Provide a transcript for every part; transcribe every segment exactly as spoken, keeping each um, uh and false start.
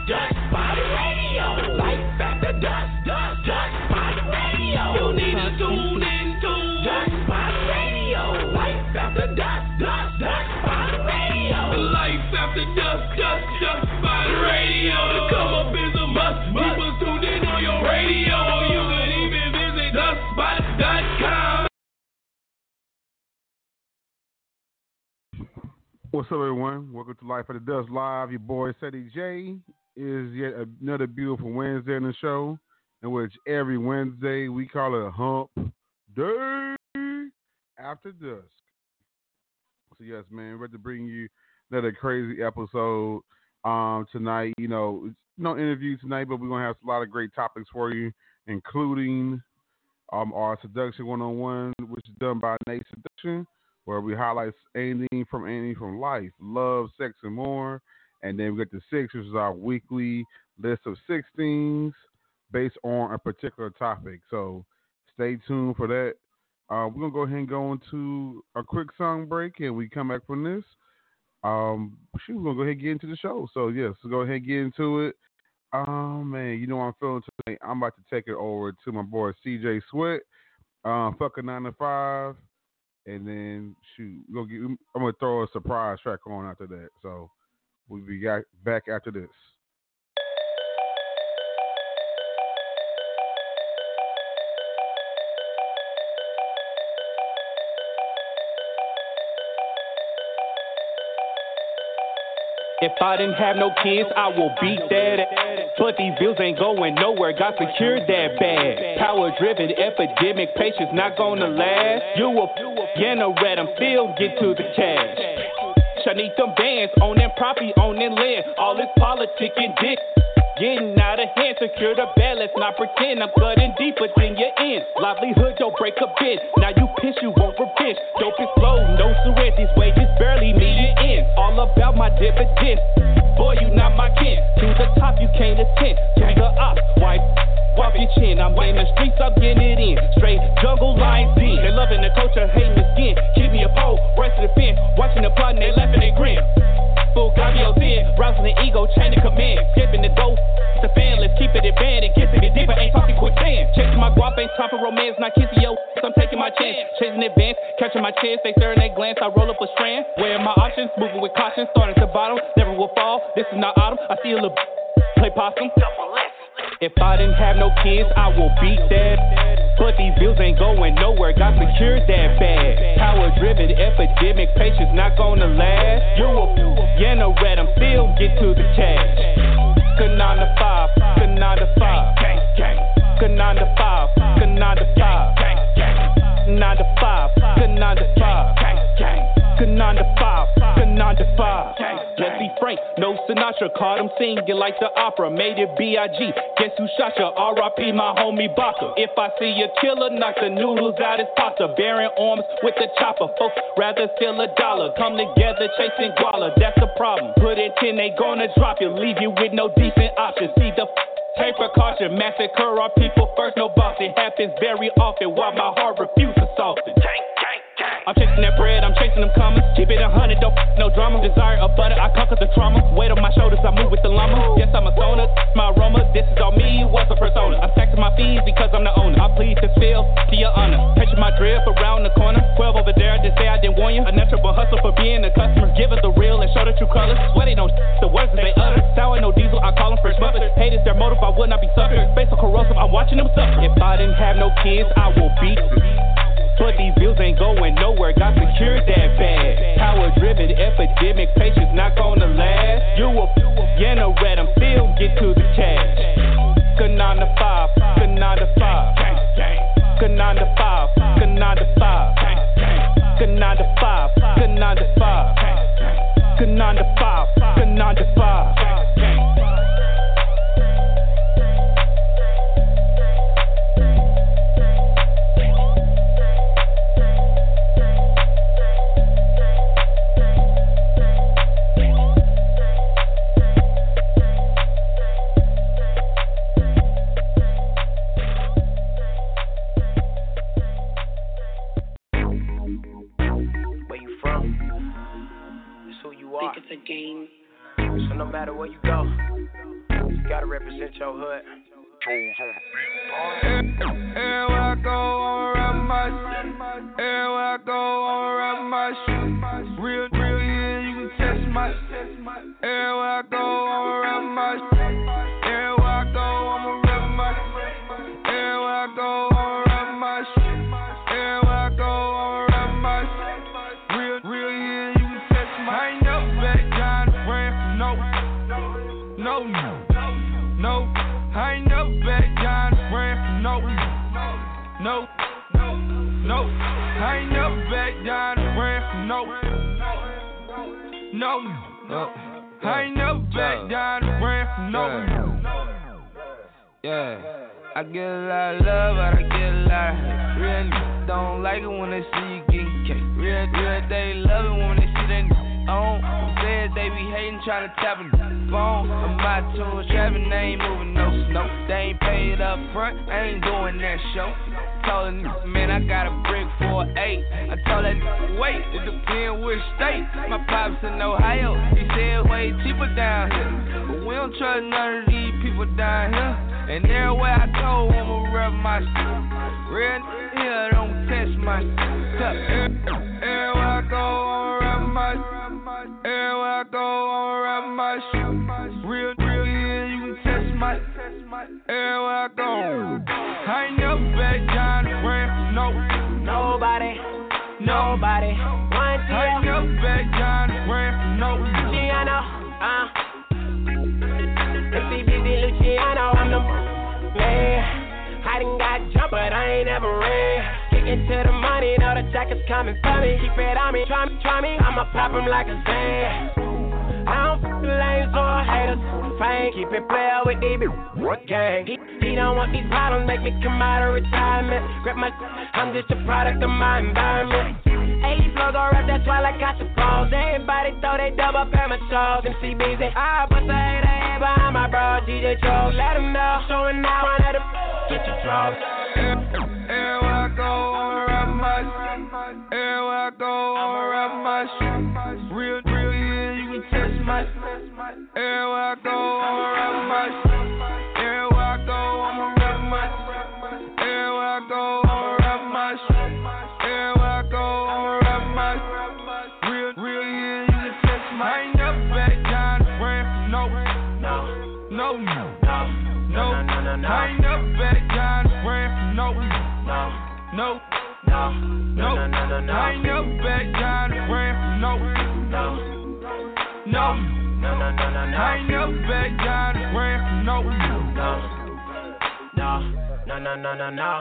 Dust Spot Radio. Life after dusk, dust, dust Spot Radio. You need to tune in to Dust Spot Radio. Life after dusk, dust, dust Spot Radio. Life after dusk, dust, dust Spot Radio. To come up is a must. Keep us tuned in on your radio. You can even visit dust spot dot com. What's up, everyone? Welcome to Life After Dusk Live. Your boy, Ceddy J, is yet another beautiful Wednesday in the show, in which every Wednesday we call it a hump day after dusk. So, yes, man, we're ready to bring you another crazy episode um, tonight. You know, it's no interview tonight, but we're going to have a lot of great topics for you, including um, our Seduction one-on-one, which is done by Nate Seduction, where we highlight anything from anything from life, love, sex, and more. And then we get the six, which is our weekly list of six things based on a particular topic. So stay tuned for that. Uh, we're going to go ahead and go into a quick song break, and we come back from this. Um, shoot, we're going to go ahead and get into the show. So, yes, let's go ahead and get into it. Oh, man, you know what I'm feeling tonight? I'm about to take it over to my boy C J Sweat, uh, fucking nine to five. And then, shoot, we're gonna get, I'm going to throw a surprise track on after that. So we'll be back after this. If I didn't have no kids, I will beat that. But these bills ain't going nowhere, got secured that bad. Power driven, epidemic, patience not gonna last. You a piano rat, I'm still get to the cash. I need them bands, on them property, on them land. All this politic and dick. Getting out of hand, secure the bed, let's not pretend I'm cutting deeper than your end. Livelihood don't break a bit, now you piss, you won't revenge. Dope is slow, no surrender, these wages barely meet your end. All about my dividends, boy you not my kin. To the top you can't attend, to the op, wipe, wipe your chin. I'm in the streets, I'm getting it in. Straight jungle lines in, they loving the culture, hating the skin. Keep me a pole, rest of the fin, watching the plot and they laughing, they grin. Full Gabio in, browsing the ego, chain of command, skipping the dope. The fan, let's keep it in band and kiss it deeper, ain't talking quick sand. Chasing my guap, ain't time for romance, not kissing yo. I'm taking my chance, chasing advance, catching my chance, they staring, they glance, I roll up a strand. Weighing my options, moving with caution, starting to bottom, never will fall. This is not autumn, I see a little play possum. If I didn't have no kids, I will beat that. But these bills ain't going nowhere, got secured that bad. Power driven, epidemic, patience not gonna last. You a piano rat, I'm still get to the cash. Good nine to five, good nine to five, good nine to five, good nine to five, nine to five, good nine to five, good nine to five, good nine to five. Let's be frank, no Sinatra, caught him singing like the opera, made it B I G. Guess who shot ya? R I P my homie Baka. If I see a killer, knock the noodles out his pasta. Bearing arms with the chopper, folks rather steal a dollar. Come together chasing guala, that's the problem. Put it in, they gonna drop you, leave you with no decent options. See the take precaution, massacre our people first, no boss. It happens very often while my heart refuses soften. I'm chasing that bread, I'm chasing them commas. Keep it a hundred, don't f- no drama. Desire of butter, I conquer the trauma. Weight on my shoulders, I move with the llama. Yes, I'm a stoner, my aroma. This is all me, what's a persona? I'm taxing my fees because I'm the owner. I plead to spill to your honor. Picture my drip around the corner. twelve over there, I just say I didn't warn you. A natural hustle for being a customer. Give us the real and show the true colors. Swear they don't sh- the words that they utter. Sour, no diesel, I call them fresh mothers. Hate is their motive, I would not be suffered. Face so corrosive, I'm watching them suffer. If I didn't have no kids, I will beat them. But these bills ain't going nowhere, got secured that bad. Power driven, epidemic, patience not gonna last. You a piano rat, I'm still get to the cash. Good nine to five, good nine to five, good nine to five, good nine to five, good nine to five, good nine to five, good nine to five, good nine to five. matter where you go, you gotta represent your hood. Everywhere I go, I'ma rap my shit. Everywhere I go, I'ma rap my shit. Real, real, yeah, you can test my shit. Everywhere I go, I'ma rap my shit. Everywhere I go, I'ma rap my shit. Everywhere I go, I'ma rap my shit. Everywhere I go, I'ma rap my shit. Real, real, yeah, you can test my shit. I ain't never back down the brand for no, no, no, no. I ain't never back down the brand for no, no, no. I ain't never back down the brand for no, no. Uh, I ain't never back down the brand for no. Yeah, I get a lot of love, but I get a lot of hate. Real niggas don't like it when they see you getting cake. Real, real, they love it when they see that nigga on. Said they be hating, trying to tap a phone. I'm my tools, trapping, they ain't moving no snow. They ain't paid up front, I ain't doing that show. Told a nigga, man, I got a brick for an eight. I told that nigga, wait, it depends which state. My pops in Ohio, he said way cheaper down here. But we don't trust none of these people down here. And everywhere I go, I'ma rep my shit. Real nigga here, don't test my shit. Everywhere I go, I'ma rep my shit. Everywhere I go, I'ma rap my shit. Real, real, yeah, you can test my shit. Everywhere I go, I ain't never back down the brand for no. Nobody, nobody. One I ain't never back down the brand for no. Luciano, uh. It's C B D Luciano, I'm the man. I done got jumped, but I ain't never ran. Kicking to the money, know the check is coming for me. Keep it on me, try me, try me. I'ma pop him like a Zan. I don't f*** the lanes or haters. Fame, keep it player with D B gang. He, he don't want these problems, make me come out of retirement. Grab my, I'm just a product of my environment. eighty flow go rap, that's why I got the balls. Everybody throw they dub up at my shows. M C B's it, I bust a hater head behind my bro. D J Troll, let him know. Showing now, one of them, get your draws. Everywhere I go, I'ma rap my shit. Everywhere I go, I'ma rap my shit. Real, real, yeah, you can test my shit. Everywhere I go, I'ma rap my shit. Everywhere I go, I'ma rap my shit. Everywhere I go, I'ma rap my shit. Everywhere I go, I'ma rap my shit. Real, real, yeah, you can test my shit. I ain't never back down the brand for no, no, no, no, no. I ain't never back down the brand for no, no, no, no, no. I ain't never back down the brand for no, no, no, no, no, no, no. I ain't never back down the brand for no, no, no, no, no, no, no.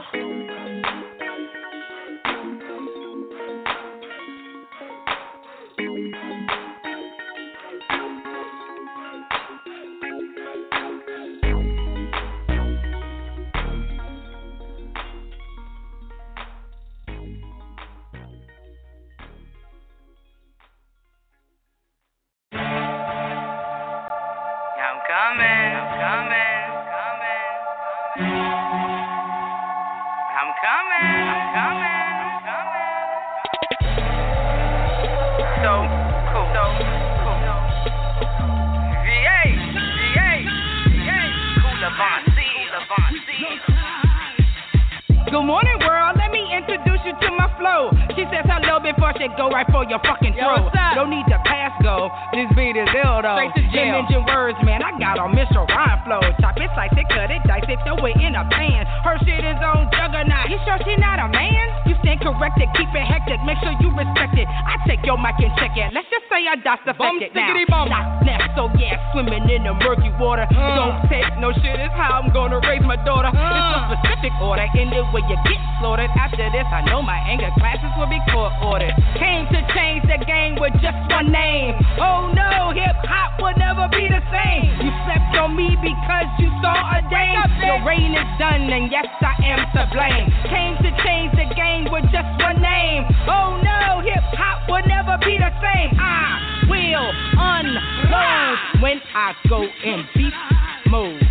Good morning, world. Let me introduce you to my flow. She says hello before she go right for your fucking throat. Don't need to pass go. This beat is ill though. Straight to jail. Mention words, man. I got on Mister Rhyme flow. Chop it, slice it, cut it, dice it, throw it in a pan. Her shit is on juggernaut. You sure she not a man? You stand corrected, keep it hectic. Make sure you respect it. I take your mic and check it. Let's just say I dot affected now. Not snap, so yeah, swimming in the murky water. Uh. Don't take no shit. Is how I'm gonna raise my daughter. Uh. It's a specific order. In the way you get slaughtered. After this, I know my anger classes will be court ordered. Came to change the game with just one name. Oh no, hip hop will never be the same. You slept on me because you saw a dame. Your reign is done, and yes, I am to blame. Came to change the game with just one name. Oh no, hip hop will never be the same. I will unload when I go in beast mode.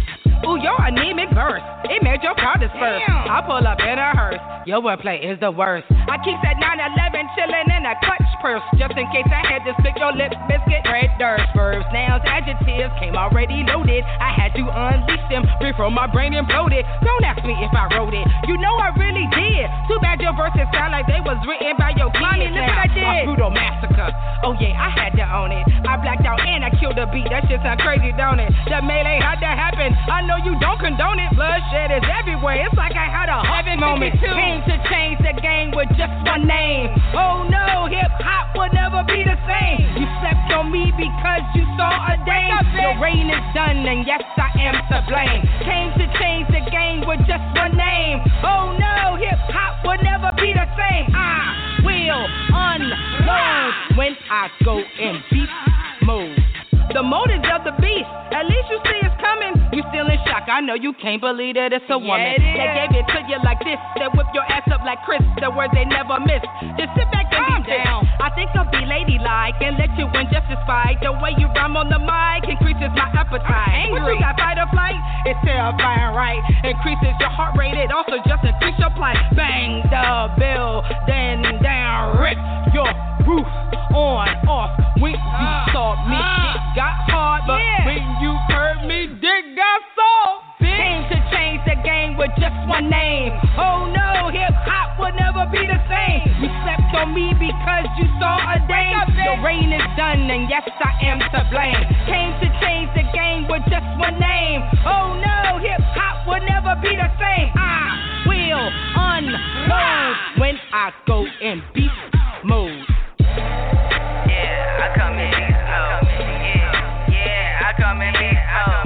Ooh, your anemic verse, it made your crowd disperse. I pull up in a hearse, your wordplay is the worst. I keep that nine eleven chillin' in a clutch purse, just in case I had to spit your lip biscuit. Red dirt, verbs, nouns, adjectives came already loaded. I had to unleash them before my brain imploded. Don't ask me if I wrote it, you know I really did. Too bad your verses sound like they was written by your kids. Mommy, look what I did. My brutal massacre, oh yeah, I had to own it. I blacked out and I killed the beat, that shit sound crazy, don't it? The melee had to happen, I know you don't condone it. Bloodshed is everywhere, it's like I had a heaven moment. Came to change the game with just one name. Oh no, hip hop will never be the same. You slept on me because you saw a day. The reign is done and yes I am to blame. Came to change the game with just one name. Oh no, hip hop will never be the same. I will unload when I go in beast mode. The motives of the beast, at least you see it's coming. You still in shock, I know you can't believe that it's a woman. Yeah, it that gave it to you like this, that whip your ass up like Chris, the words they never miss. Just sit back and calm down. I think I'll be ladylike and let you win just despite the way you rhyme on the mic increases my appetite. Angry. What you got, fight or flight? It's terrifying, right? Increases your heart rate, it also just increase your plight. Bang the bill, then down, rip your roof on, off. When you saw me, it got hard, but yeah. When you heard me, dick got soft. Came to change the game with just one name. Oh no, hip hop will never be the same. You slept on me because you saw a day. The reign is done and yes I am to blame. Came to change the game with just one name. Oh no, hip hop will never be the same. I will unload when I go in beast mode. Yeah, I come in beast mode. Yeah, yeah, I come in beast mode.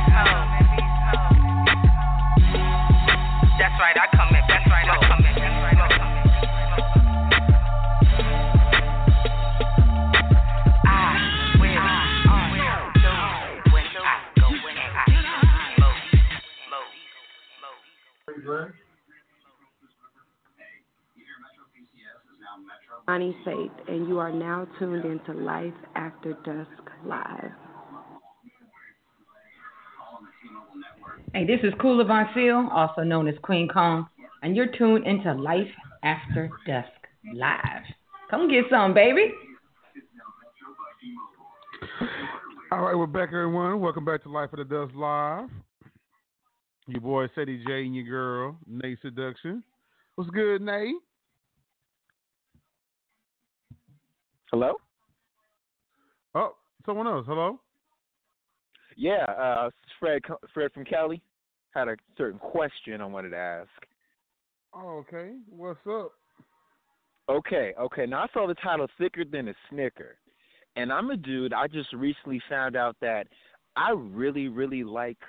That's right, I come in. That's right, I come in. That's right, I come in. I will unload when I go in beast mode. Bonnie Faith, and you are now tuned into Life After Dusk Live. Hey, this is Kula Von Seal, also known as Queen Kong, and you're tuned into Life After Dusk Live. Come get some, baby. All right, we're back, everyone. Welcome back to Life After Dusk Live. Your boy, Ceddy J, and your girl, Nate Seduction. What's good, Nate? Hello? Oh, someone else. Hello? Yeah, uh, Fred Fred from Cali. Had a certain question I wanted to ask. Oh, okay. What's up? Okay, okay. Now, I saw the title Thicker Than a Snicker. And I'm a dude, I just recently found out that I really, really like,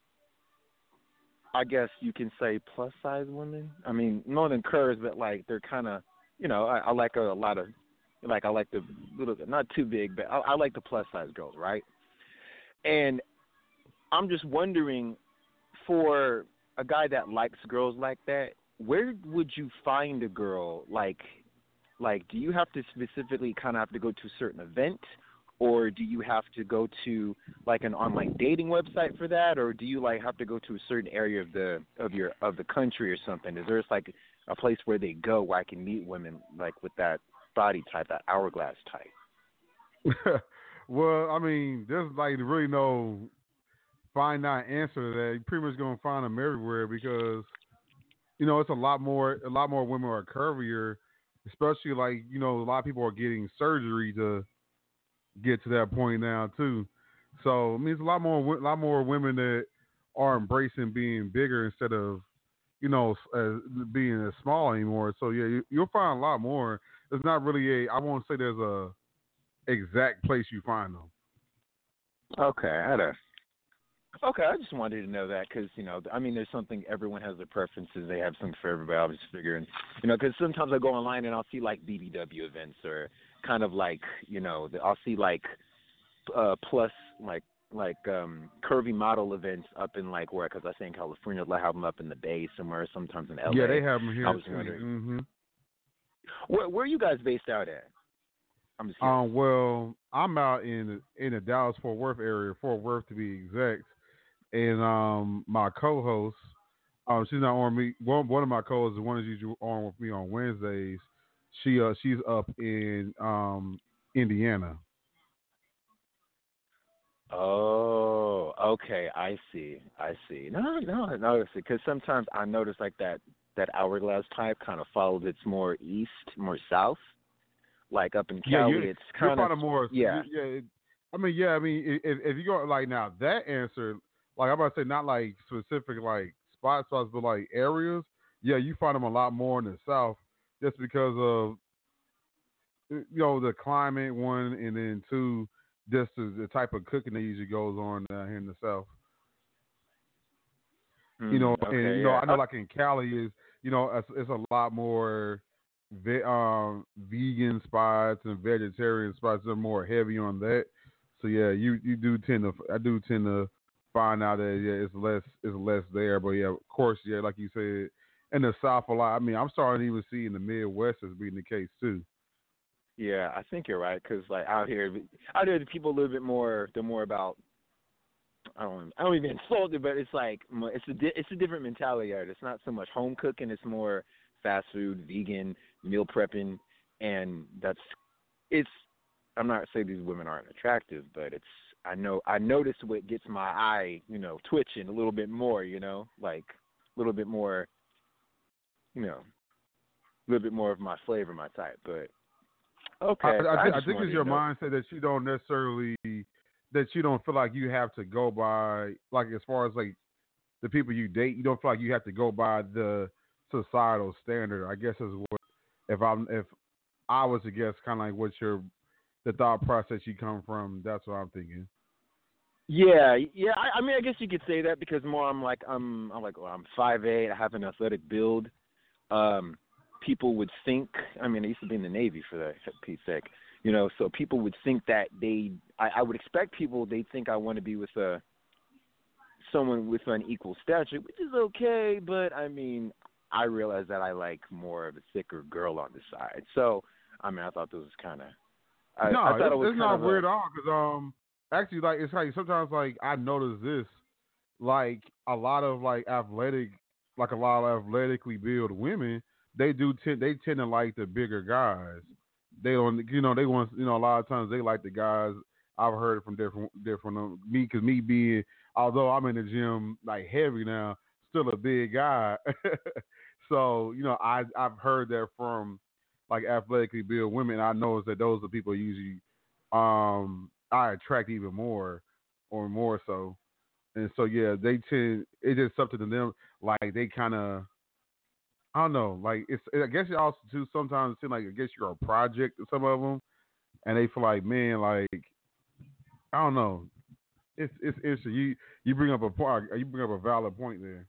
I guess you can say, plus-size women. I mean, more than curves, but, like, they're kind of, you know, I, I like a, a lot of, like, I like the little, not too big, but I, I like the plus-size girls, right? And I'm just wondering, for a guy that likes girls like that, where would you find a girl? Like, like, do you have to specifically kind of have to go to a certain event, or do you have to go to like an online dating website for that, or do you like have to go to a certain area of the of your of the country or something? Is there just like a place where they go where I can meet women like with that body type, that hourglass type? Well, I mean, there's like really no finite answer to that. You're pretty much gonna find them everywhere because, you know, it's a lot more. A lot more women are curvier, especially like, you know, a lot of people are getting surgery to get to that point now too. So I mean, it's a lot more, a lot more women that are embracing being bigger instead of, you know, uh, being as small anymore. So yeah, you, you'll find a lot more. It's not really a. I won't say there's a exact place you find them. Okay, I had a. Okay, I just wanted to know that because, you know, I mean, there's something, everyone has their preferences. They have some for everybody. I was just figuring, you know, because sometimes I go online and I'll see, like, B B W events or kind of like, you know, I'll see, like, uh, plus, like, like um, curvy model events up in, like, where, because I say in California, they have them up in the Bay somewhere, sometimes in L A. Yeah, they have them here. I was wondering. Mm-hmm. Where, where are you guys based out at? I'm just um, well, I'm out in in the Dallas-Fort Worth area, Fort Worth to be exact. and um, my co-host, um, she's not on me. One one of my co-hosts, the one that's usually on with me on Wednesdays. She uh she's up in um Indiana. Oh, okay. I see. I see. No, no, I notice it because sometimes I notice like that that hourglass type kind of follows its more east, more south. Like up in Yeah, Cali, you it's you're kind of finding more. yeah. Yeah, it, I mean, yeah, I mean, if, if you go like now that answer, like I'm about to say, not like specific like spot spots, but like areas. Yeah, you find them a lot more in the south, just because of you know the climate one, and then two, just the, the type of cooking that usually goes on down here in the south. You know, Mm, and okay, you know, yeah. I know like in Cali is, you know, it's, it's a lot more ve- um, vegan spots and vegetarian spots. They're more heavy on that. So yeah, you, you do tend to, I do tend to find out that yeah, it's less, it's less there. But yeah, of course, yeah, like you said, in the South a lot. I mean, I'm starting to even see in the Midwest as being the case too. Yeah, I think you're right because like out here, out here the people a little bit more. They're more about. I don't. I don't even insult it, but it's like it's a di- it's a different mentality. Out. It's not so much home cooking. It's more fast food, vegan, meal prepping, and that's it's. I'm not saying these women aren't attractive, but it's. I know. I notice what gets my eye, you know, twitching a little bit more. You know, like a little bit more. You know, a little bit more of my flavor, my type, but. Okay, I, I, I, think, I just think wanted it's to your know. mindset that you don't necessarily that you don't feel like you have to go by like as far as like the people you date, you don't feel like you have to go by the societal standard. I guess is what if I'm if I was to guess kind of like what your the thought process you come from. That's what I'm thinking. Yeah, yeah. I, I mean, I guess you could say that because more I'm like I'm I'm like well, I'm five eight. I have an athletic build. Um, people would think, I mean, I used to be in the Navy for that, for Pete's sake, you know, so people would think that they, I, I would expect people, they think I want to be with a, someone with an equal stature, which is okay, but I mean, I realize that I like more of a thicker girl on the side. So, I mean, I thought this was kind of, I, no, I thought it's, it was it's kind not of weird a, at all because um actually like it's like sometimes like I notice this like a lot of like athletic like a lot of athletically built women they do tend they tend to like the bigger guys. They don't you know they want you know a lot of times they like the guys. I've heard from different different um, me because me being although I'm in the gym like heavy now still a big guy. So you know I I've heard that from like athletically built women. I notice that those are people usually um I attract even more or more so. And so yeah, they tend it's just something to them like they kind of I don't know like it's I guess it also too sometimes it seems like I guess you're a project to some of them, and they feel like man like I don't know it's it's interesting you you bring up a point you bring up a valid point there.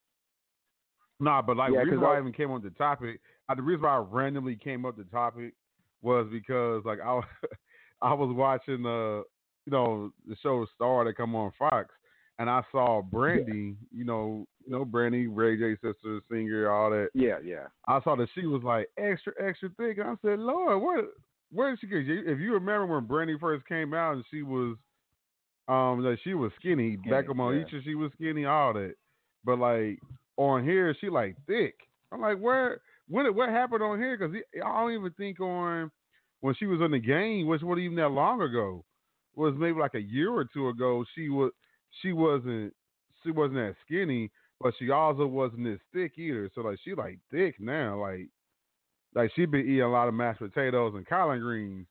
Nah, but like yeah, the reason because why I I, even came on the topic, uh, the reason why I randomly came up the topic was because like I I was watching uh you know the show Star that come on Fox, and I saw Brandy, you know you know Brandy, Ray J sister, singer, all that. yeah, yeah. I saw that she was like extra extra thick, and I said, Lord, where where did she get? If you remember when Brandy first came out, and she was um that she was skinny, back Skinny, on yeah. Moesha, she was skinny, all that, but like on here she like thick. I'm like, where when what happened on here? Because I don't even think on when she was on the game, which wasn't even that long ago, was maybe like a year or two ago. She was she wasn't she wasn't that skinny, but she also wasn't as thick either. So like she like thick now, like like she been eating a lot of mashed potatoes and collard greens.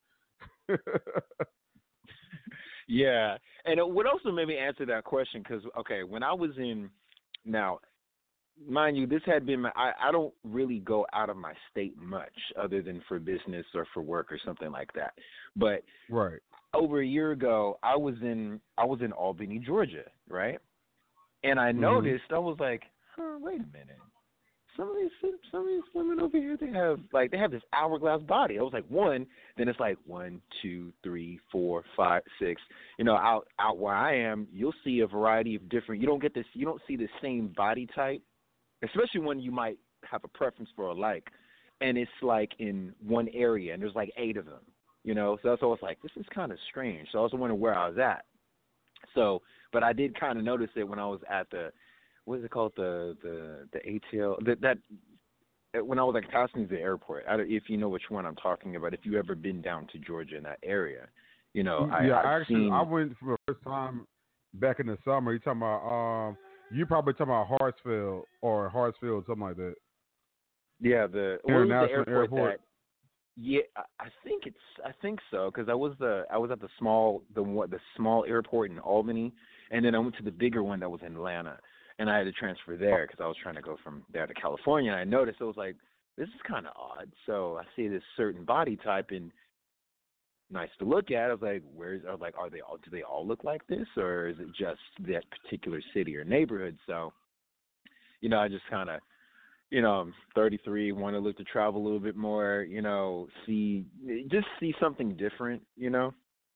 Yeah, and it, what also made me answer that question because okay, when I was in now, mind you, this had been my, I I don't really go out of my state much other than for business or for work or something like that. But right over a year ago, I was in I was in Albany, Georgia, right? And I Mhm. noticed I was like, huh, wait a minute. Some of these some of these women over here, they have like they have this hourglass body. I was like one, then it's like one, two, three, four, five, six. You know, out out where I am, you'll see a variety of different. You don't get this. You don't see the same body type, especially when you might have a preference for a like, and it's like in one area, and there's like eight of them. You know, so that's always like this is kind of strange. So I was wondering where I was at. So, but I did kind of notice it when I was at the, what is it called, the the the A T L, that that when I was like passing the airport. I don't, if you know which one I'm talking about, if you ever been down to Georgia in that area, you know, I, yeah, I've I actually seen, I went for the first time back in the summer. You talking about um, you probably talking about Hartsfield or Hartsfield, something like that. yeah, the what was the International airport, Airport. that? Yeah, I I think it's. I think so because I was the. I was at the small, the what, the small airport in Albany, and then I went to the bigger one that was in Atlanta, and I had to transfer there because I was trying to go from there to California. And I noticed it was like, this is kind of odd. So I see this certain body type and nice to look at. I was like, where's? I was like, are they all? Do they all look like this, or is it just that particular city or neighborhood? So, you know, I just kind of. You know, I'm thirty-three, want to look to travel a little bit more, you know, see, just see something different, you know?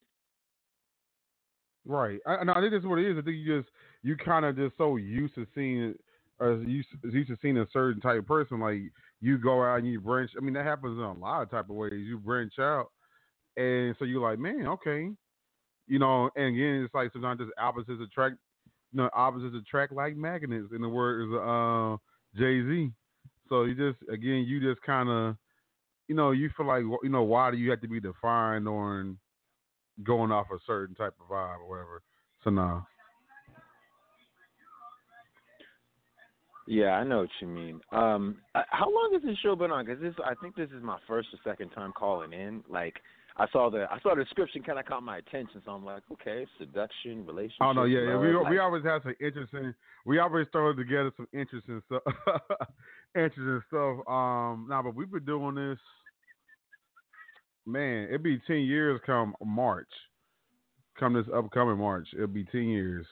Right. I, and I think that's what it is. I think you just, you kind of just so used to seeing, or used, used to seeing a certain type of person. Like, you go out and you branch. I mean, that happens in a lot of type of ways. You branch out, and so you're like, man, okay. You know, and again, it's like sometimes just opposites attract, you know, opposites attract like magnets, in the words of uh, Jay-Z. So you just, again, you just kind of, you know, you feel like, you know, why do you have to be defined on going off a certain type of vibe or whatever? So, nah. Yeah, I know what you mean. Um, uh, how long has this show been on? Because this, I think this is my first or second time calling in. Like, I saw the, I saw the description kind of caught my attention, so I'm like, okay, seduction, relationship. Oh, no, yeah, yeah. We, love, we like, always have some interesting, we always throw together some interesting stuff. interesting stuff. Um, nah, but we've been doing this, man, it'll be ten years come March. Come this upcoming March. It'll be ten years.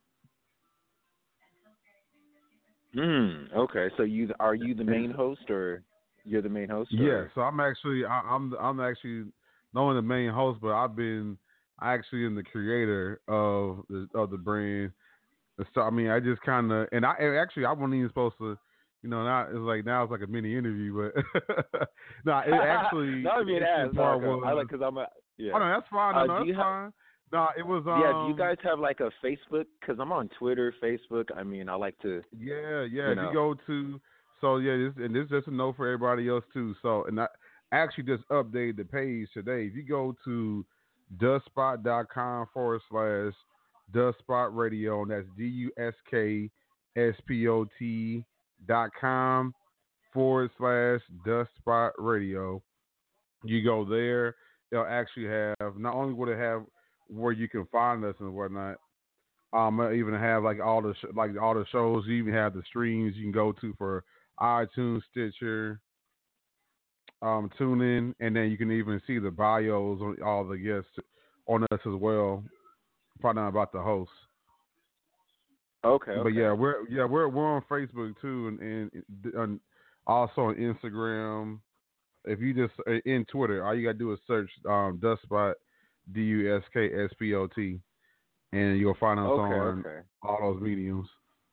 Hmm. Okay. So you are you the main host, or you're the main host? Or? Yeah. So I'm actually I, I'm I'm actually not only the main host, but I've been I actually am the creator of the of the brand. So I mean, I just kind of and I and actually I wasn't even supposed to. You know, now it's like now it's like a mini interview, but no, it actually. That would be an ass. Part No, was, I like because I'm a yeah. Oh no, that's fine. No, Uh, no, do you that's have, fine. No, it was. Um, yeah. Do you guys have like a Facebook? Because I'm on Twitter, Facebook. I mean, I like to. Yeah, yeah. You if know. you go to, so yeah, this and this is just a note for everybody else too. So, and I actually just updated the page today. If you go to dustspot.com forward slash dustspot radio, and that's D U S K S P O T dot com forward slash dustspot radio. You go there, they'll actually have, not only will it have where you can find us and whatnot, um, it'll even have like all the sh- like all the shows. You even have the streams you can go to for iTunes, Stitcher, um, tune in, and then you can even see the bios on all the guests on us as well. Find out about the hosts. Okay, okay. But yeah, we're yeah we're we're on Facebook too, and, and, and also on Instagram. If you just uh, in Twitter, all you gotta do is search um, Dustspot, D U S K S P O T, and you'll find us okay, on okay. all those mediums.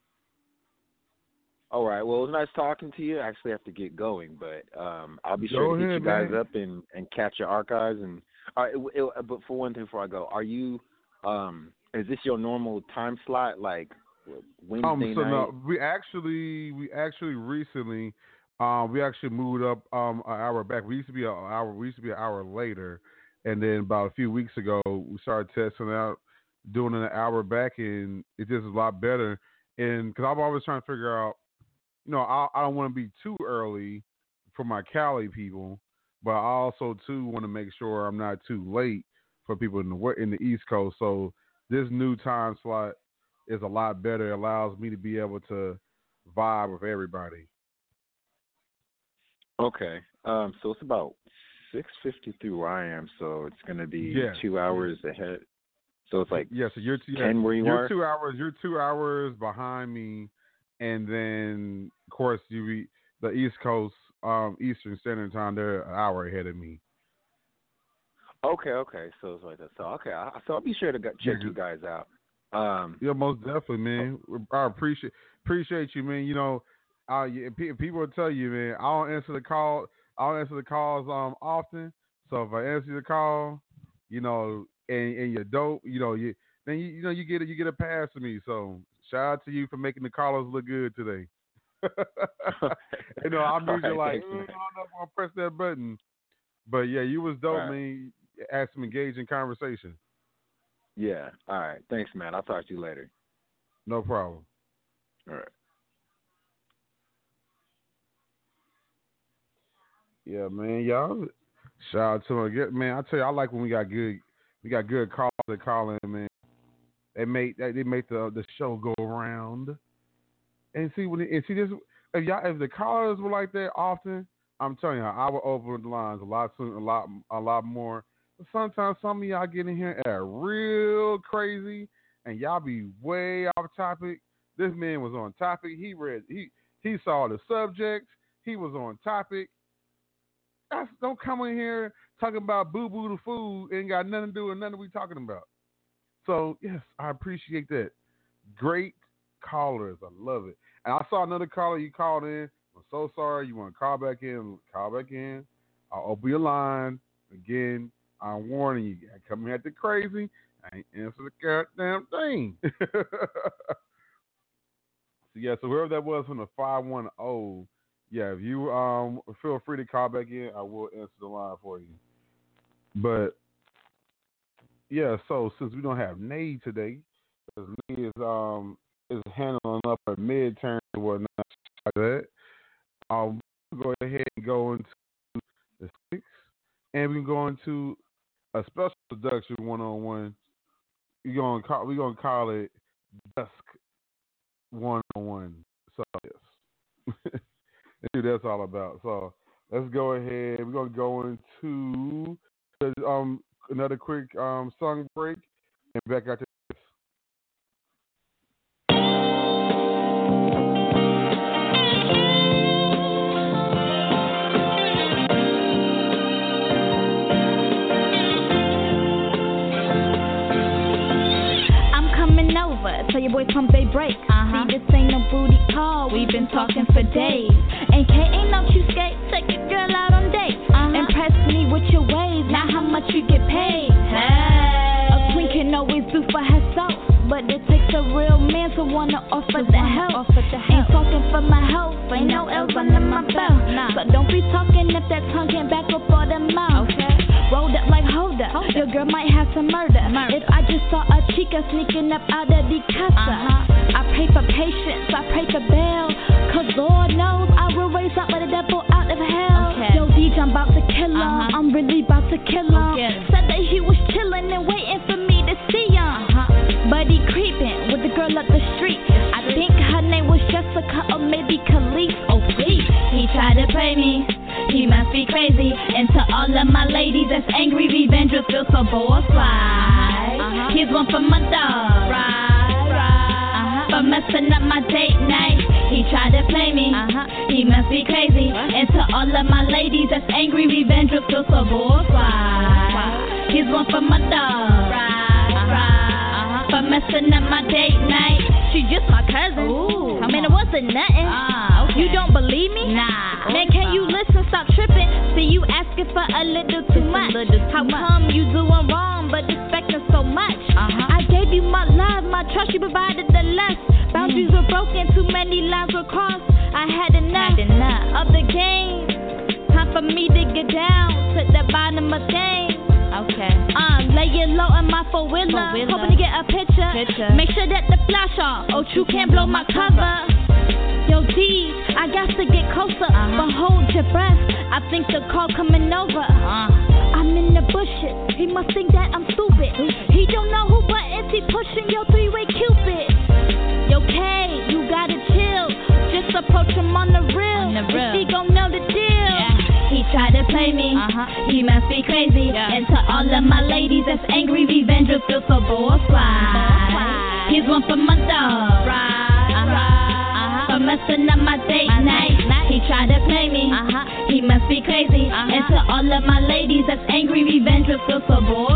All right. Well, it was nice talking to you. I actually have to get going, but um, I'll be Go sure to ahead, hit you guys man. up and, and catch your archives. And uh, it, it, but for one thing, before I go, are you? Um, is this your normal time slot, like Wednesday Um, so night? no, we actually we actually recently um we actually moved up um an hour back. We used to be an hour we used to be an hour later, and then about a few weeks ago we started testing out doing an hour back, and it just is a lot better. And because I'm always trying to figure out, you know, I I don't want to be too early for my Cali people, but I also too want to make sure I'm not too late for people in the in the East Coast. So this new time slot is a lot better. It allows me to be able to vibe with everybody. Okay. Um, so it's about six fifty through where I am, so it's going to be Yes. two hours ahead. So it's like yeah, so you're two, ten yeah, where you you're are? two hours. You're two hours behind me, and then of course you be, the East Coast, um, Eastern Standard Time. They're an hour ahead of me. Okay, okay. So it's like that. So okay, I, so I'll be sure to go, check Yeah. you guys out. Um, Yeah, most definitely, man. I appreciate appreciate you, man. You know, uh, yeah, pe- people will tell you, man. I don't answer the call. I don't answer the calls um often. So if I answer the call, you know, and, and you're dope, you know, you then you, you know you get it. You get a pass to me. So shout out to you for making the callers look good today. You know, I'm usually right, like, thanks, mm, I don't know if I'm gonna press that button, but yeah, you was dope, right. man. You had some engaging conversation. Yeah. All right. Thanks, man. I'll talk to you later. No problem. All right. Yeah, man, y'all. Shout out to him. Man, I tell you, I like when we got good, we got good callers that call in, man. They make they make the the show go around. And see when and see this if y'all if the callers were like that often, I'm telling you, I would open the lines a lot soon, a lot a lot more. But sometimes some of y'all get in here and are real crazy, and y'all be way off topic. This man was on topic. He read he he saw the subject. He was on topic. That's, don't come in here talking about boo boo the food. Ain't got nothing to do with nothing we talking about. So yes, I appreciate that. Great callers, I love it. And I saw another caller you called in. I'm so sorry. You want to call back in? Call back in. I'll open your line again. I'm warning you. I come here at the crazy. I ain't answer the goddamn thing. So yeah. So whoever that was from the five one zero. Yeah, if you um feel free to call back in, I will answer the line for you. But yeah, so since we don't have Nate today, because Nate is um is handling up a midterm and whatnot like that, I'll go ahead and go into the six, and we can go into a special production one on one. We're gonna call we're gonna call it Dusk One on One. So yes. That's what that's all about. So let's go ahead. We're gonna go into um another quick um song break and back out to this. I'm coming over. Tell your boys pump they break. Uh-huh. See, this ain't no booty call. We've been talking for days. And K ain't no cheapskate. Take your girl out on dates. Uh-huh. Impress me with your ways. Now how much you get paid? Hey. A queen can always do for herself, but it takes a real man to wanna offer the help. Offer the help. Ain't talking for my health. Ain't no L's under my belt. Nah. So don't be talking if that tongue can't back up all the mouth. Okay. Rolled up like hold up. Hold your girl might have some murder. murder. If I just saw a chica sneaking up out of the casa. Uh-huh. I pray for patience. I pray for bail. Cause Lord knows I will raise up with the devil out of hell. Okay. Yo, D J, I'm about to kill him. Uh-huh. I'm really about to kill him. Okay. Said that he was chilling and waiting for me to see him. Uh-huh. But he creeping with the girl up the street. I think her name was Jessica or maybe Khalees. Oh, please. He tried to play me. He must be crazy. And to all of my ladies that's angry, revenge will feel so bold fly. Uh-huh. Here's one for my dog. Right, right. Uh-huh. For messing up my date night. He tried to play me. Uh-huh. He must be crazy. Uh-huh. And to all of my ladies that's angry, revenge will feel so bold fly. Here's one for my dog. Right, right. Uh-huh. For messing up my date night. She just my cousin. Ooh, I mean, it wasn't nothing. Uh, okay. You don't believe me? Nah. Man, can you listen? Stop tripping. See, you asking for a little too much. Little too How much. Come you doing wrong, but expecting so much? Uh-huh. I gave you my love, my trust, you provided the less. Boundaries mm. were broken, too many lines were crossed. I had enough, had enough. of the game. Time for me to get down to the bottom of things. Okay. Uh, lay it low in my four wheeler. Hoping to get a picture. picture. Make sure that the flash off. Oh, true can't blow my cover. Yo, D, I got to get closer. Uh-huh. But hold your breath. I think the call coming over. Uh-huh. I'm in the bushes. He must think that I'm stupid. He don't know who buttons he pushing. Yo, three-way Cupid. Yo, K, you gotta chill. Just approach him on the real. On the real. He gon' know the deal. Yeah. He tried to play me. Uh-huh. He must be crazy. Yeah. And to all of my ladies that's angry, revenge will feel so bold fly. Here's one for my dog. Right, uh-huh. right. For messing up my date my night. night. He tried to play me. Uh-huh. He must be crazy. Uh-huh. And to all of my ladies that's angry, revenge will feel so bold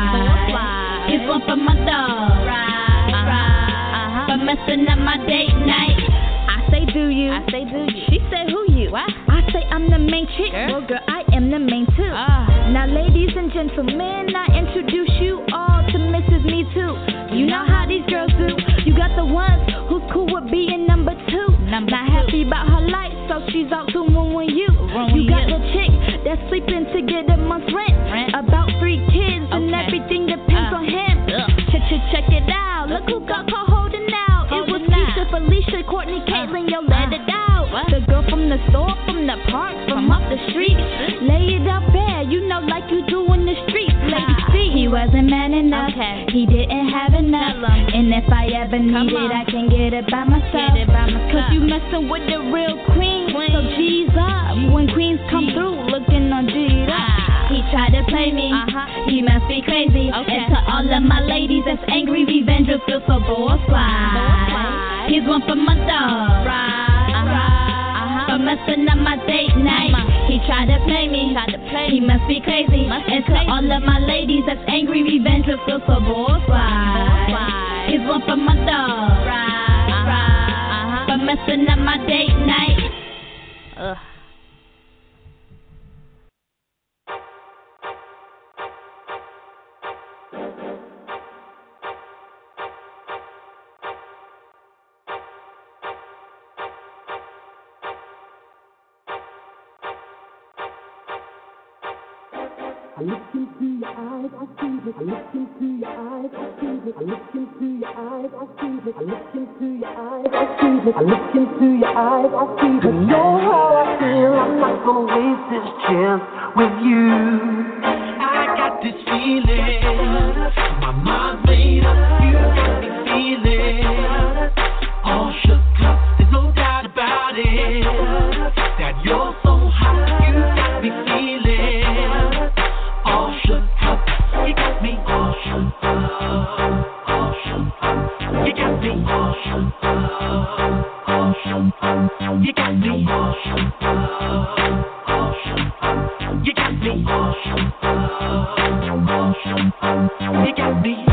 fly. Here's one for my dog. Right, uh-huh. right. Uh-huh. For messing up my date night. I say do you. I say do you. She said who you? What? I say I'm the main chick. Girl, well, girl, I am the main too. Uh. Now, ladies and gentlemen, I introduce you all to Missus Me me too. You know how these girls do. You got the ones who's cool with being number two. Number Not two. happy about her life, so she's out to ruin you. Ruin you got you. the chick that's sleeping to get a month's rent. rent. About three kids okay. and everything depends uh, on him. Check, check, check it out. Look who got caught holding out. Holding it was Keisha, Felicia, Courtney, Caitlyn. Uh, yo, let uh, it out. What? The girl from the store, from the park, from, from up the street. Lay it out bare, you know, like you do in the street. Lady C. He wasn't man enough. Okay. He didn't have enough. And if I ever need it, I can get it by myself. It by myself. Cause you messing with the real queen. queen. So G's up. When queens come G. through, looking on G'd up. Ah. He tried to play me. Uh-huh. He must be crazy. Okay. And to all of my ladies that's angry, revenge will feel so bullseye. Here's one for my dog. Right, uh-huh. right. For messing up my date night. He tried to play me. Tried to play he must be crazy. Must and be to crazy. all of my ladies that's angry, revenge will feel so bullseye. Here's one for my dog. Right, uh-huh. right. Uh-huh. For messing up my date night. Ugh. I look into your eyes, I see it. I look into your eyes, I see it. I look into your eyes, I see it. I look into your eyes, I see it. I look into your eyes, I see it. You know how I feel, I'm not gonna waste this chance with you. I got this feeling, my mind made up, you got me feeling all shook up, there's no doubt about it, that you're so hot, you got me feeling all shook up, you got me all shook up, all shook up, you got me all shook up, all shook up, you got me all shook up, all shook up, you got me all shook up, all shook up, you got me.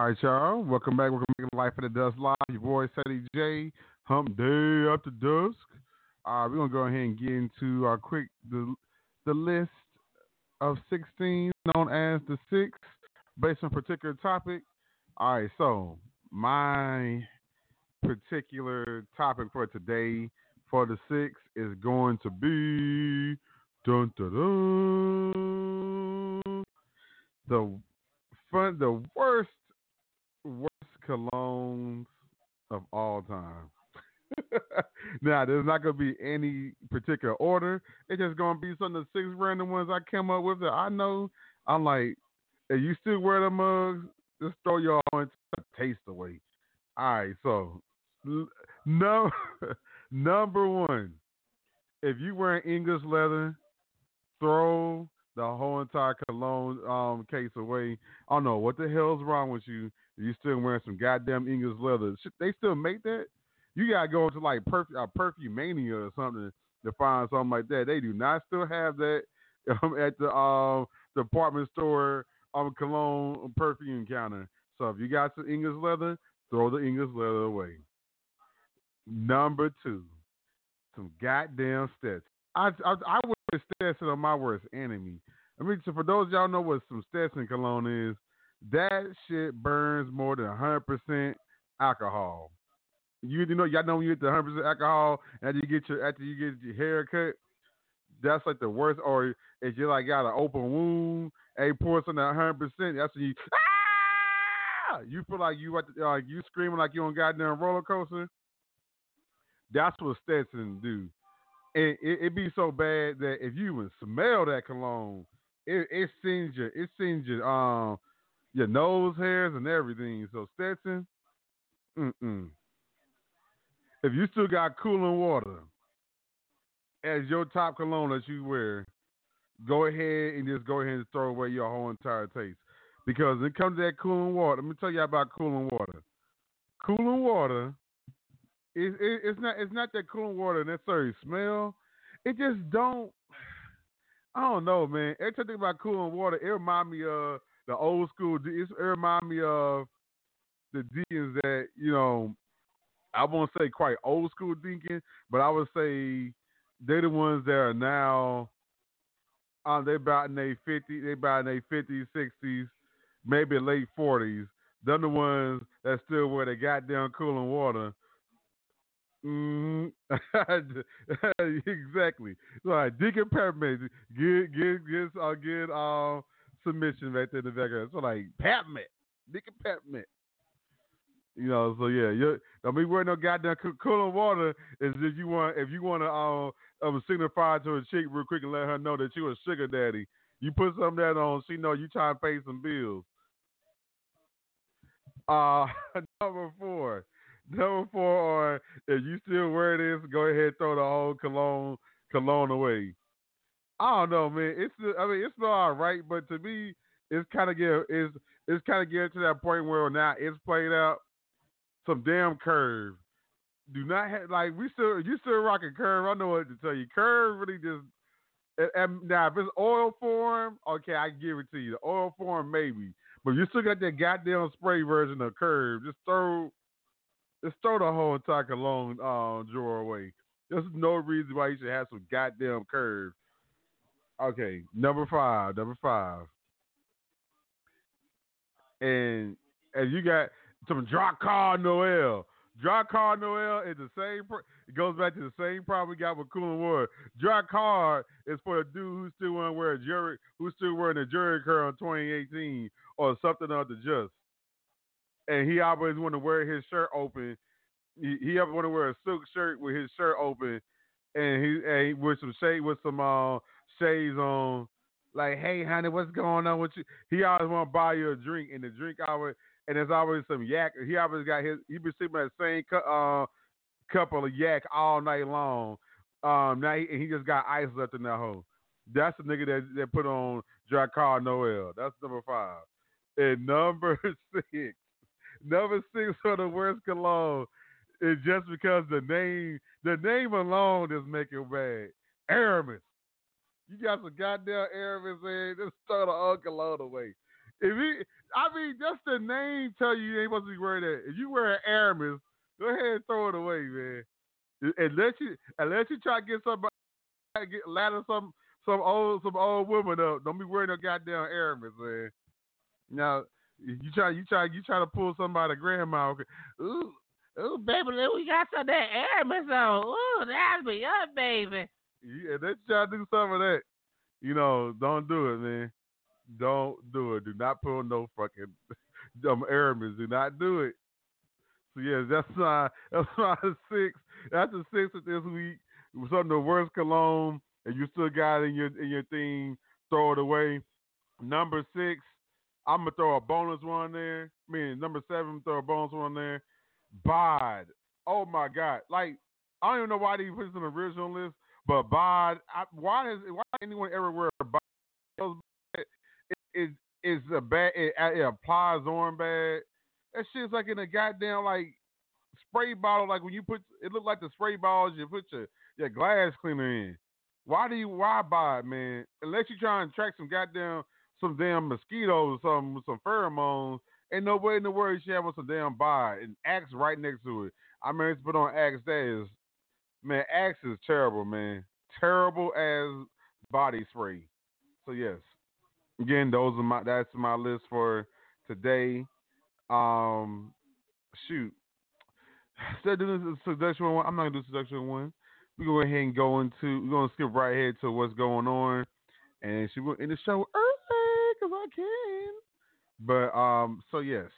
right, y'all. Welcome back. Welcome back to Life of the Dust Live. Your boy, Ceddy J. Hump Day After Dusk. All right, we're going to go ahead and get into our quick, the, the list of sixteen known as the six based on a particular topic. All right, so my particular topic for today for the six is going to be dun, dun, dun, the fun, the worst, worst colognes of all time. Now, there's not going to be any particular order. It's just going to be some of the six random ones I came up with that I know. I'm like, if you still wear the mugs, just throw your own taste away. All right, so no, number one, if you wearing English leather, throw the whole entire cologne um, case away. I don't know what the hell's wrong with you. You still wearing some goddamn English leather? Should they still make that? You gotta go to like perf- uh, Perfumania or something to find something like that. They do not still have that um, at the um, department store um, cologne perfume counter. So if you got some English leather, throw the English leather away. Number two, some goddamn Stetson. I I, I would put Stetson on my worst enemy. I mean, so for those of y'all know what some Stetson cologne is, that shit burns more than one hundred percent alcohol. You, you know, y'all know when you get the one hundred percent alcohol and you get your after you get your hair cut, that's like the worst. Or if you like got an open wound and you pour something at one hundred percent, that's when you ah! You feel like you uh, you screaming like you on a goddamn roller coaster. That's what Stetson do. And it, it be so bad that if you even smell that cologne, it it sends you it sends you um your nose hairs and everything. So Stetson, mm mm. If you still got cooling water as your top cologne that you wear, go ahead and just go ahead and throw away your whole entire taste. Because when it comes to that cooling water, let me tell you about cooling water. Cooling water, it, it, it's not it's not that cooling water necessarily smell. It just don't, I don't know, man. Every time I think about cooling water, it reminds me of the old school, it reminds me of the deacons that, you know, I won't say quite old school deacon, but I would say they're the ones that are now, um, they're about in their fifties, they about in their fifties, sixties, maybe late forties. They're the ones that still wear the goddamn cooling water. Mm, exactly. All right, Deacon Peppermint, get get get uh, get uh, submission right there in the background. So like Peppermint, Deacon Peppermint. You know, so yeah, you don't be wearing no goddamn cooling water. Is if you want, if you want to uh, um, signify to a chick real quick and let her know that you a sugar daddy, you put some of that on. She know you trying to pay some bills. Uh, number four, number four, or if you still wear this, go ahead and throw the whole cologne cologne away. I don't know, man. It's I mean it's not all right, but to me, it's kind of get it's it's kind of getting to that point where now it's played out. Some damn Curve. Do not have like we still you still rocking Curve. I know what to tell you. Curve really just and, and now if it's oil form, okay, I give it to you. The oil form maybe, but you still got that goddamn spray version of Curve. Just throw, just throw the whole entire cologne uh, drawer away. There's no reason why you should have some goddamn Curve. Okay, number five, number five, and and you got some Drakkar Noir. Drakkar Noir is the same. Pro- it goes back to the same problem we got with cooling water. Drakkar is for a dude who still want to wear a jury, who's still wearing a jury curl in twenty eighteen or something of the just. And he always want to wear his shirt open. He, he ever want to wear a silk shirt with his shirt open, and he, and he with some shade with some uh, shades on. Like, hey, honey, what's going on with you? He always want to buy you a drink, and the drink always. And there's always some yak. He always got his. He been sipping that same cu- uh, couple of yak all night long. Um, now he, and he just got ice left in that hole. That's the nigga that that put on Drakkar Noir. That's number five. And number six, number six for the worst cologne is just because the name, the name alone is making bad. Aramis. You got some goddamn Aramis in. Just throw the old cologne away. If he, I mean, just the name tell you you ain't supposed to be wearing that. If you wear Aramis, go ahead and throw it away, man. Unless you, unless you try to get somebody, get ladder some, some old, some old woman up. Don't be wearing no goddamn Aramis, man. Now, you try, you try, you try to pull somebody grandma. Okay. Ooh, ooh, baby, we got some of that Aramis on. Ooh, that's me up, baby. Yeah, let's try to do some of that. You know, don't do it, man. Don't do it. Do not put on no fucking dumb Aramis. Do not do it. So yes, that's my that's my six. That's the six of this week. Some of the worst cologne, and you still got it in your in your thing. Throw it away. Number six, I'm gonna throw a bonus one there. I mean, number seven, throw a bonus one there. Bod. Oh my God! Like I don't even know why they put this on the original list, but Bod. I, why has why anyone ever wear a Bod? It is a bad. It, it applies on bad. That shit's like in a goddamn like spray bottle. Like when you put it, look like the spray bottles you put your, your glass cleaner in. Why do you why buy it, man? Unless you try and track some goddamn some damn mosquitoes or something with some pheromones. Ain't no way in the world you should have on some damn buy and Axe right next to it. I mean, it's put on Axe. That is, man, Axe is terrible, man. Terrible as body spray. So yes. Again, those are my that's my list for today. Um, shoot, instead of doing this seduction one, I'm not gonna do seduction one. We're gonna go ahead and go into. We're gonna skip right ahead to what's going on, and she went in the show early because I can. But um, so yes,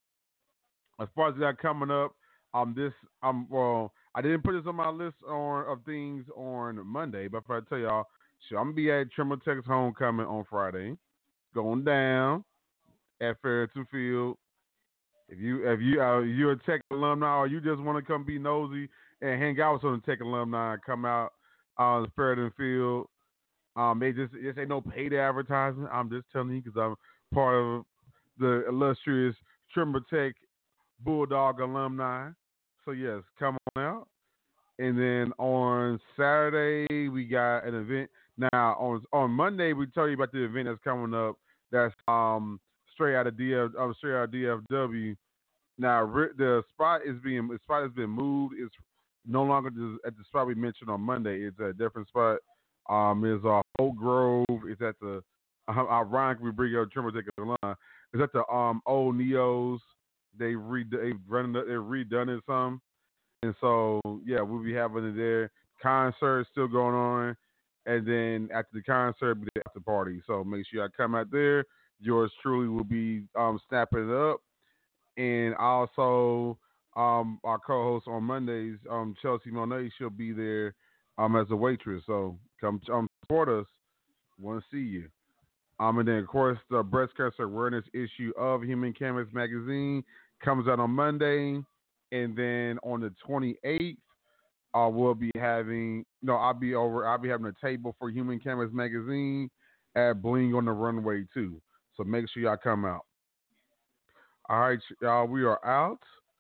as far as that coming up, um, this um, well, I didn't put this on my list on of things on Monday, but if I tell y'all, sure, I'm gonna be at Trimble Tech's homecoming on Friday. Going down at Fairton Field. If you if you uh, you're a Tech alumni or you just want to come be nosy and hang out with some of the Tech alumni, come out on uh, Fairton Field. Um, they just this ain't no paid advertising. I'm just telling you because I'm part of the illustrious Trimble Tech Bulldog alumni. So yes, come on out. And then on Saturday we got an event. Now on on Monday we tell you about the event that's coming up. That's um straight out of D F um, straight out of D F W. Now the spot is being the spot has been moved. It's no longer at the spot we mentioned on Monday. It's a different spot. Um, it's uh, Oak Grove. It's at the uh, ironically we bring up Trimble Tech alumni. It's at the um old Neos. They re they've run they've redone it some. And so, yeah, we'll be having it there. Concert still going on. And then after the concert, we'll be the after party. So make sure y'all come out there. Yours truly will be um, snapping it up. And also, um, our co-host on Mondays, um, Chelsea Monet, she'll be there um, as a waitress. So come um, support us. Want to see you. Um, and then, of course, the breast cancer awareness issue of Human Chemist magazine comes out on Monday. And then on the twenty-eighth, uh, we'll be having, no, I'll be over, I'll be having a table for Human Chemist magazine at Bling on the Runway too. So make sure y'all come out. All right, y'all, we are out.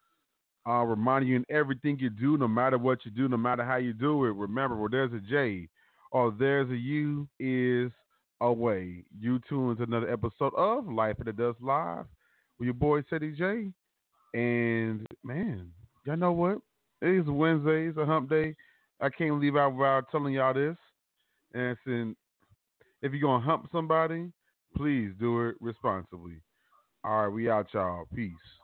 Uh, reminding you in everything you do, no matter what you do, no matter how you do it, remember, where there's a J or there's a U is a way. You tune into another episode of Life at the Dust Live with your boy, Ceddy J. And, man, y'all know what? It is Wednesday. It's a hump day. I can't leave out without telling y'all this. And saying, if you're going to hump somebody, please do it responsibly. All right, we out, y'all. Peace.